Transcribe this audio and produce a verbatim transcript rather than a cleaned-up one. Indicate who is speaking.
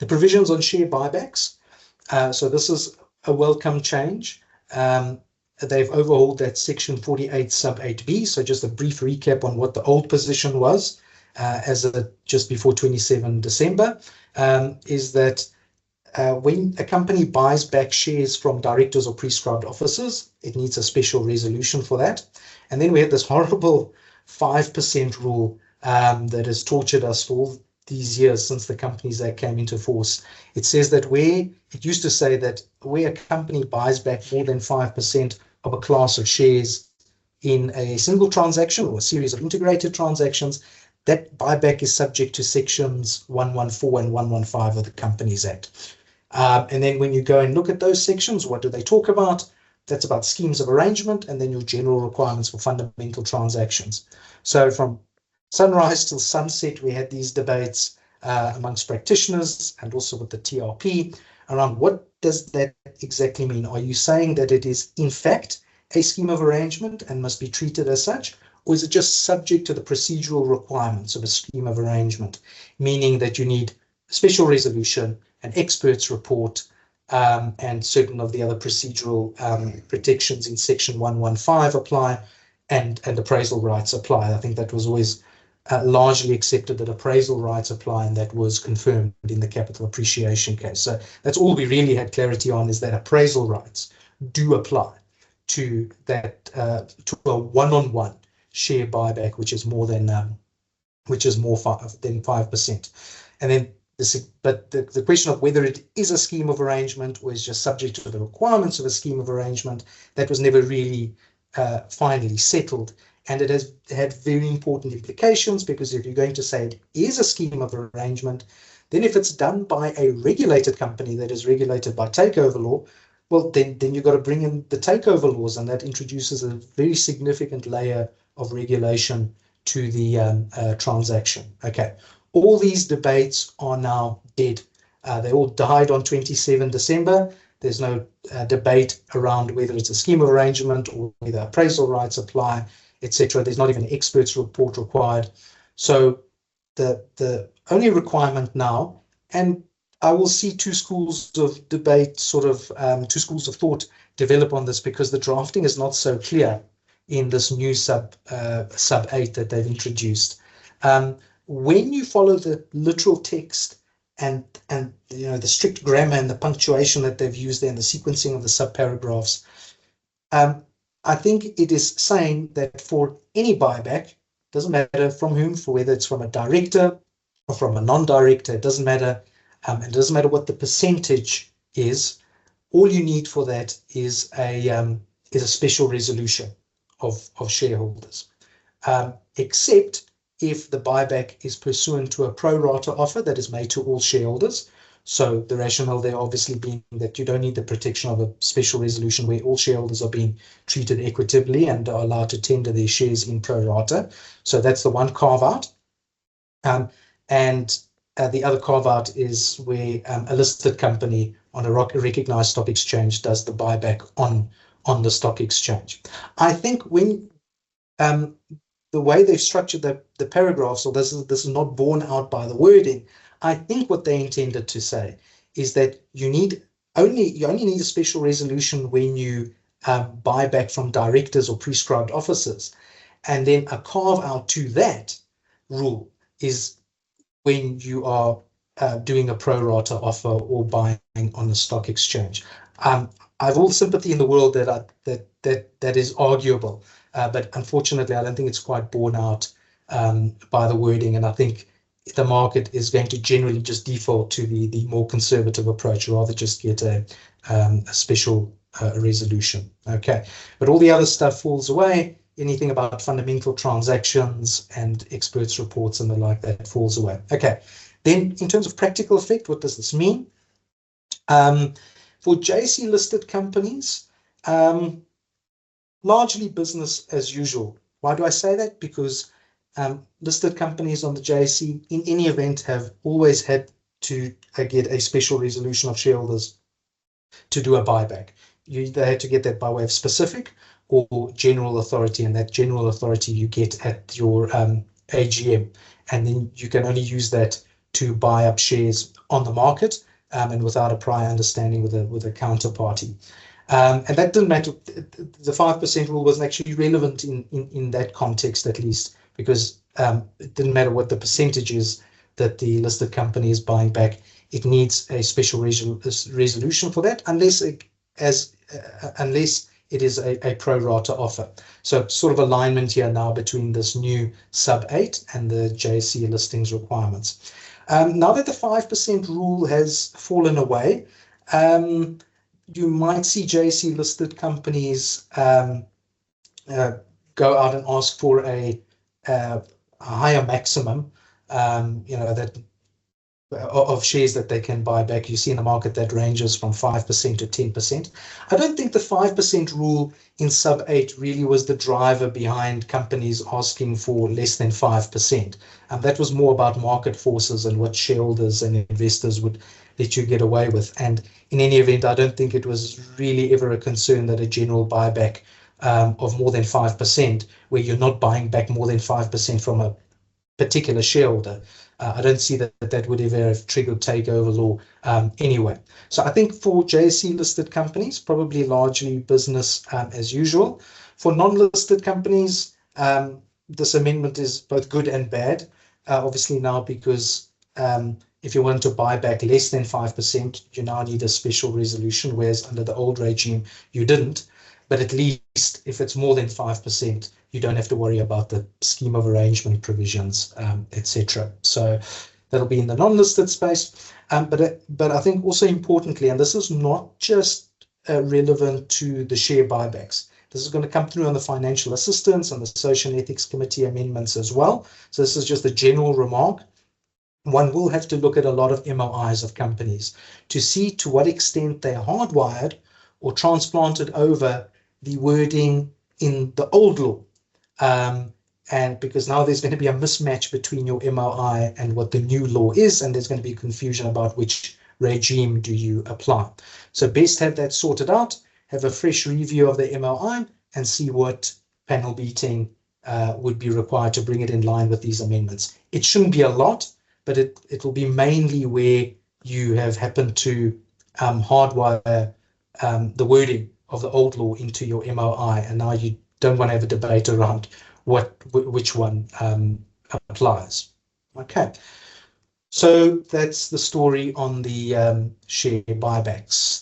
Speaker 1: The provisions on share buybacks. Uh, so this is a welcome change. Um, they've overhauled that section forty-eight sub eight B. So just a brief recap on what the old position was uh, as of just before twenty-seventh December, um, is that uh, when a company buys back shares from directors or prescribed officers, it needs a special resolution for that. And then we had this horrible five percent rule um, that has tortured us for all these years since the Companies Act came into force. It says that where, it used to say that where a company buys back more than five percent of a class of shares in a single transaction or a series of integrated transactions, that buyback is subject to sections one fourteen and one fifteen of the Companies Act. Um, and then when you go and look at those sections, what do they talk about? That's about schemes of arrangement and then your general requirements for fundamental transactions. So from sunrise till sunset, we had these debates uh, amongst practitioners and also with the T R P around what does that exactly mean? Are you saying that it is in fact a scheme of arrangement and must be treated as such? Or is it just subject to the procedural requirements of a scheme of arrangement, meaning that you need a special resolution, an expert's report, um, and certain of the other procedural um, protections in section one fifteen apply and, and appraisal rights apply? I think that was always uh, largely accepted that appraisal rights apply, and that was confirmed in the capital appreciation case. So that's all we really had clarity on, is that appraisal rights do apply to that, uh, to a one-on-one share buyback, which is more than um, which is more five, than five percent. And then this, but the, the question of whether it is a scheme of arrangement or is just subject to the requirements of a scheme of arrangement, that was never really uh, finally settled. And it has had very important implications, because if you're going to say it is a scheme of arrangement, then if it's done by a regulated company that is regulated by takeover law, well, then, then you've got to bring in the takeover laws, and that introduces a very significant layer of regulation to the um, uh, transaction. Okay, all these debates are now dead. Uh, they all died on twenty-seventh December. There's no uh, debate around whether it's a scheme of arrangement or whether appraisal rights apply, et cetera. There's not even an expert's report required. So the, the only requirement now, and I will see two schools of debate, sort of um, two schools of thought develop on this, because the drafting is not so clear in this new sub uh, sub eight that they've introduced. Um, when you follow the literal text and and you know the strict grammar and the punctuation that they've used there and the sequencing of the sub paragraphs, um, I think it is saying that for any buyback, doesn't matter from whom, for whether it's from a director or from a non-director, it doesn't matter. Um, it doesn't matter what the percentage is. All you need for that is a um, is a special resolution of of shareholders, um, except if the buyback is pursuant to a pro rata offer that is made to all shareholders. So the rationale there obviously being that you don't need the protection of a special resolution where all shareholders are being treated equitably and are allowed to tender their shares in pro rata. So that's the one carve out, um, and Uh, the other carve-out is where um, a listed company on a recognized stock exchange does the buyback on, on the stock exchange. I think when um, the way they've structured the, the paragraphs, or this is, this is not borne out by the wording, I think what they intended to say is that you need only you only need a special resolution when you um, buy back from directors or prescribed officers, and then a carve-out to that rule is when you are uh, doing a pro rata offer or buying on the stock exchange. Um, I have all sympathy in the world that I, that that that is arguable, uh, but unfortunately, I don't think it's quite borne out um, by the wording, and I think the market is going to generally just default to the the more conservative approach, rather just get a, um, a special uh, resolution. Okay, but all the other stuff falls away. Anything about fundamental transactions and experts' reports and the like, that falls away. Okay, then in terms of practical effect, what does this mean? Um, for J S E listed companies, um, largely business as usual. Why do I say that? Because um, listed companies on the J S E in any event have always had to uh, get a special resolution of shareholders to do a buyback. You, they had to get that by way of specific or general authority, and that general authority you get at your um, A G M, and then you can only use that to buy up shares on the market um, and without a prior understanding with a with a counterparty. Um, and that didn't matter. The five percent rule wasn't actually relevant in, in, in that context, at least, because um, it didn't matter what the percentage is that the listed company is buying back. It needs a special resol resolution for that, unless it, as uh, unless it is a, a pro rata offer. So sort of alignment here now between this new sub eight and the J S E listings requirements. Um, now that the five percent rule has fallen away, um, you might see J S E listed companies um, uh, go out and ask for a, uh, a higher maximum, um, you know, that of shares that they can buy back. You see in the market that ranges from five percent to ten percent. I don't think the five percent rule in sub eight really was the driver behind companies asking for less than five percent. And um, that was more about market forces and what shareholders and investors would let you get away with. And in any event, I don't think it was really ever a concern that a general buyback um, of more than five percent, where you're not buying back more than five percent from a particular shareholder, Uh, I don't see that that would ever have triggered takeover law um, anyway. So I think for J S E listed companies, probably largely business um, as usual. For non-listed companies, um, this amendment is both good and bad. Uh, obviously now, because um, if you want to buy back less than five percent, you now need a special resolution, whereas under the old regime, you didn't. But at least if it's more than five percent, you don't have to worry about the scheme of arrangement provisions, um, et cetera. So that'll be in the non-listed space. Um, but, but I think also importantly, and this is not just uh, relevant to the share buybacks, this is going to come through on the financial assistance and the Social and Ethics Committee amendments as well. So this is just a general remark. One will have to look at a lot of M O Is of companies to see to what extent they're hardwired or transplanted over the wording in the old law. Um, and because now there's going to be a mismatch between your M O I and what the new law is, and there's going to be confusion about which regime do you apply. So best have that sorted out, have a fresh review of the M O I, and see what panel beating uh, would be required to bring it in line with these amendments. It shouldn't be a lot, but it, it will be mainly where you have happened to um, hardwire um, the wording of the old law into your M O I, and now you don't want to have a debate around what which one um, applies. Okay, so that's the story on the um, share buybacks.